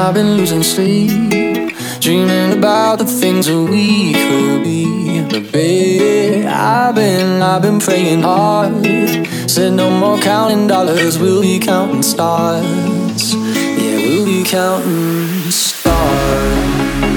I've been losing sleep, dreaming about the things that we could be. But baby, I've been praying hard. Said no more counting dollars, we'll be counting stars. Yeah, we'll be counting stars.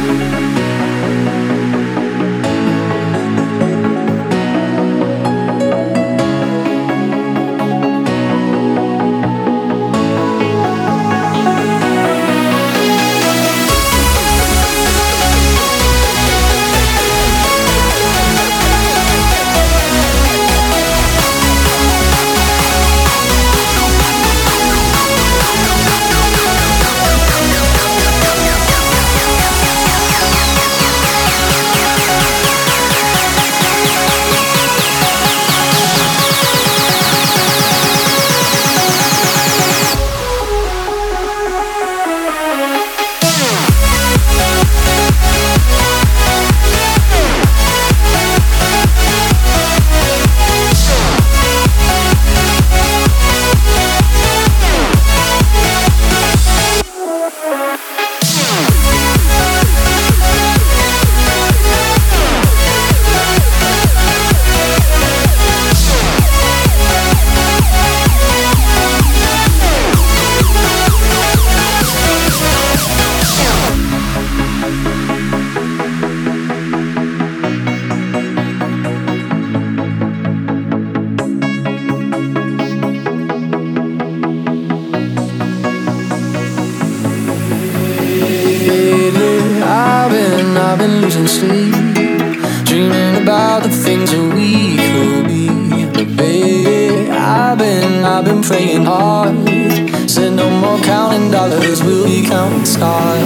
I've been losing sleep, dreaming about the things that we could be. But baby, I've been praying hard. Said no more counting dollars, we'll be counting stars.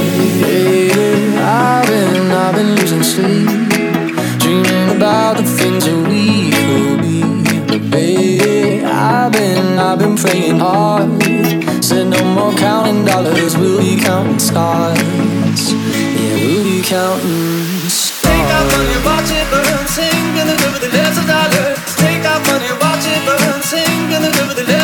Baby, I've been losing sleep, dreaming about the things that we could be. But baby, I've been praying hard. Said no more counting dollars, we'll be counting stars. Yeah, we'll be counting stars. Take out money, watch it burn, sing in the river, the less a dollar. Take out money, watch it burn, sing in the river, the less